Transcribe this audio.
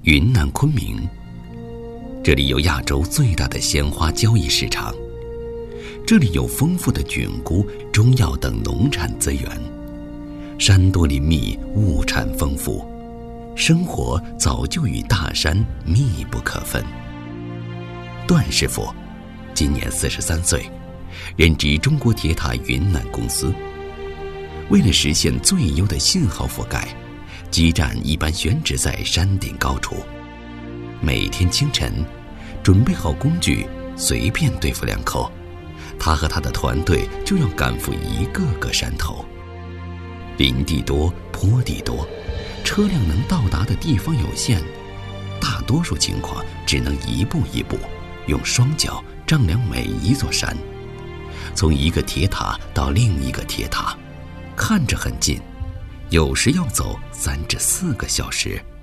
云南昆明，这里有亚洲最大的鲜花交易市场，这里有丰富的菌菇、中药等农产资源，山多林密，物产丰富，生活早就与大山密不可分。段师傅今年43岁，任职中国铁塔云南公司。为了实现最优的信号覆盖，基站一般选址在山顶高处。每天清晨，准备好工具，随便对付2口，他和他的团队就要赶赴一个个山头。林地多，坡地多，车辆能到达的地方有限，大多数情况只能一步一步，用双脚丈量每一座山，从一个铁塔到另一个铁塔，看着很近，有时要走3至4个小时。